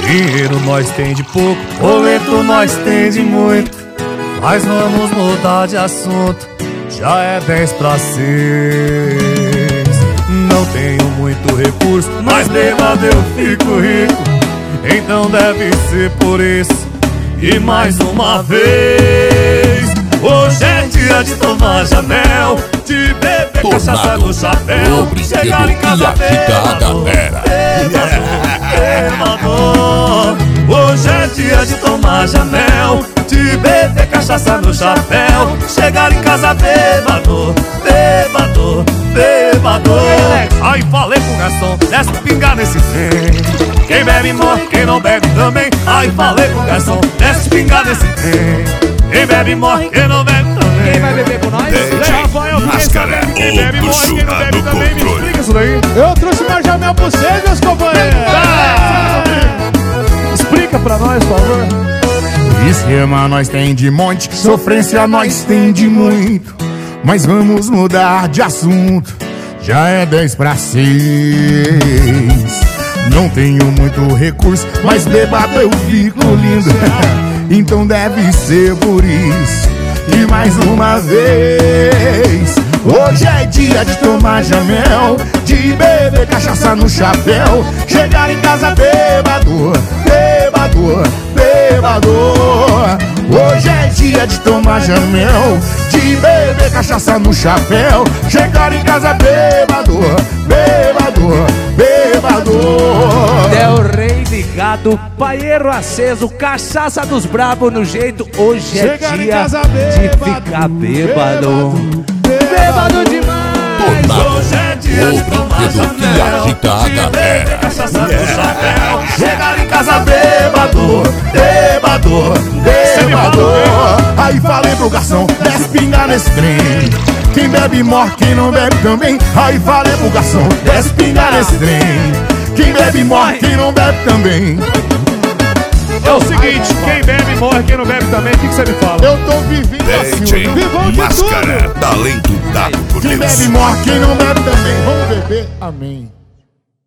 Dinheiro nós tem de pouco, boleto nós tem de muito. Mas vamos mudar de assunto, já é 10 para 6. Não tenho muito recurso, mas bêbado eu fico rico. Então deve ser por isso. E mais uma vez, hoje é dia de tomar Janel, de beber cachaça no chapéu, chegar em casa bêbado, bêbado. Hoje é dia de tomar Janel, de beber cachaça no chapéu, chegar em casa bêbado, bêbado, bêbado. Aí falei pro garçom, desce pingar nesse trem. Quem bebe morre, quem não bebe também. Aí falei pro garçom, desce pingar nesse trem. Quem bebe morre, quem não bebe também. Quem vai beber com nós? Rafael, Máscara, quem bebe morre, quem não bebe também. Me explica isso daí. Eu trouxe mais Jamel pra vocês, meus companheiros. Explica pra nós, por favor. Esquema nós tem de monte, sofrência nós tem de muito. Mas vamos mudar de assunto, já é 10 para 6. Não tenho muito recurso, mas bêbado eu fico lindo. Então deve ser por isso. E mais uma vez, hoje é dia de tomar Jamel, de beber cachaça no chapéu, chegar em casa bêbado, bêbado, bêbado. Hoje é dia de tomar Jamel, de beber cachaça no chapéu, chegar em casa bêbado, bêbado, bêbado. Del Rey ligado, paieiro aceso, cachaça dos bravos no jeito. Hoje é Chegar em dia casa de ficar bêbado, bêbado demais. Hoje é dia de tomar Janel, de beber cachaça no chapéu, chegar em casa bêbado, bêbado, bêbado. Aí falei pro garçom, desce pingar nesse trem. Quem bebe morre, quem não bebe também. Aí falei pro garçom, desce pingar nesse trem. Quem bebe morre, quem não bebe também. É o seguinte, quem bebe morre, quem não bebe também. O que você me fala? Eu tô vivendo assim, DJ vivão de Máscara, tudo. talento dado por Quem Deus. bebe morre, quem não bebe também. Vamos beber, amém.